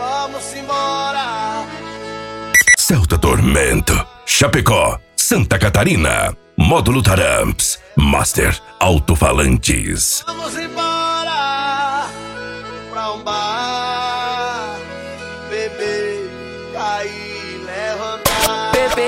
Vamos embora. Celta Tormento, Chapecó, Santa Catarina. Módulo Taramps, Master Alto-Falantes. Vamos embora pra um bar, beber, cair, levantar.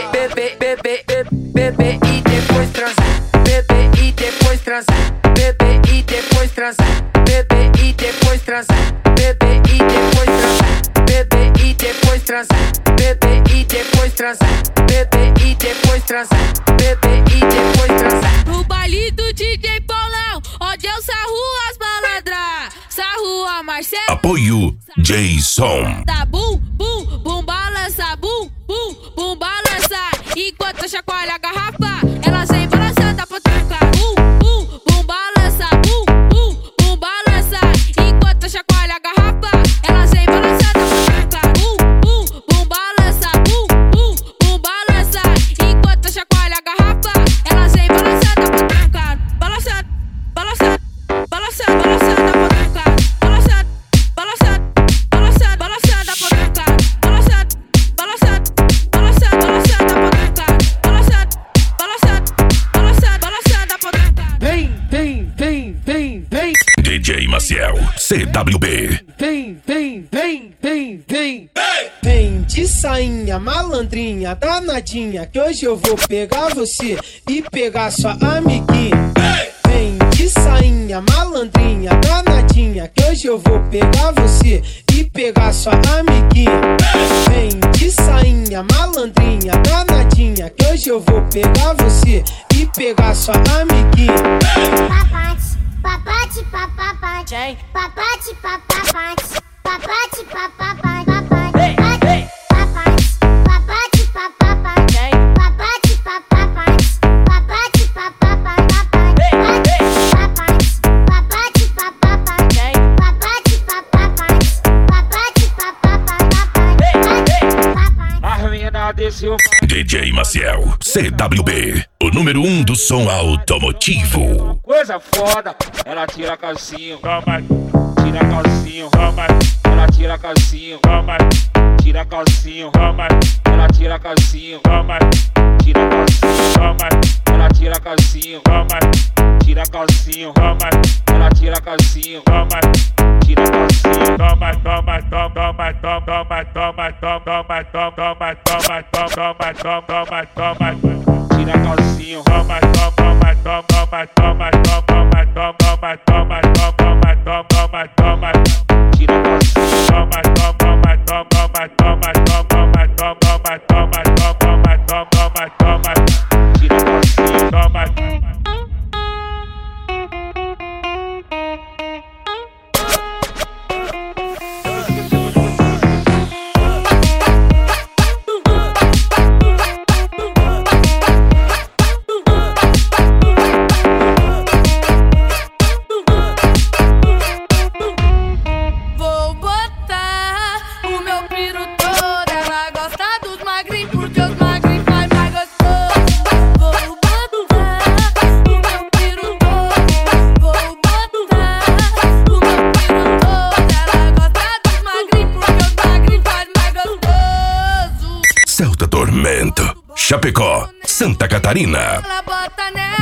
Beber e depois transar. Beber e depois transar. Beber e depois transar. Beber e depois transar. Beber e depois transar. Beber e depois transar. Beber e depois transar. Beber e depois transar. Beber e depois transar. No baile do DJ Paulão, onde eu sarro as malandras. Sarro a Marcelo. Apoio Jason. Tá bum, bum, bum, balança. Bum, bum, bum, balança. Enquanto chacoalha a garrafa, elas vem balançando pra trancar. Bum, bum, bum, balança. Bum, bum, bum, balança. Enquanto chacoalha a garrafa, elas vem balançando pra trancar. Bum, bum, bum, balança. Bum, bum, bum, balança. Enquanto chacoalha a garrafa, elas vem balançando pra trancar. Balançando, balançando, balançando, balançando pra trancar. Balançando, balançando, balançando, balançando pra trancar. Balançando, balançando, balançando, balançando pra trancar. Balançando, balançando, balançando, balançando pra trancar. Vem. DJ Maciel, CWB. Vem. Vem de sainha, malandrinha, danadinha, que hoje eu vou pegar você e pegar sua amiguinha. Vem de sainha, malandrinha, danadinha, que hoje eu vou pegar você e pegar sua amiguinha. Vem de sainha, malandrinha, danadinha, que hoje eu vou pegar você e pegar sua amiguinha. Papate, papapate, papate, papapate, papate, papapate, papate, papate, papapate, papate, papapate, papate, papapate, papate, papate, desceu. DJ Maciel, CWB, o número 1 do som automotivo. Coisa foda, ela tira a calcinha, tira a calcinha, ela tira a calcinha, tira a calcinha, ela tira a calcinha, tira a calcinha, ela tira a calcinha, tira a calcinha, ela tira a calcinha, tira a calcinha, toma, toma, toma, toma, toma, toma, toma, toma, toma, toma, toma, toma, tira a calcinha, toma, toma, toma, toma, toma, toma, toma, toma, toma, toma, toma, tira a calcinha, toma, toma, toma, toma, toma, toma, toma, toma, toma, toma, tira a calcinha, toma. Celta Tormento, Chapecó, Santa Catarina. Ela bota nela.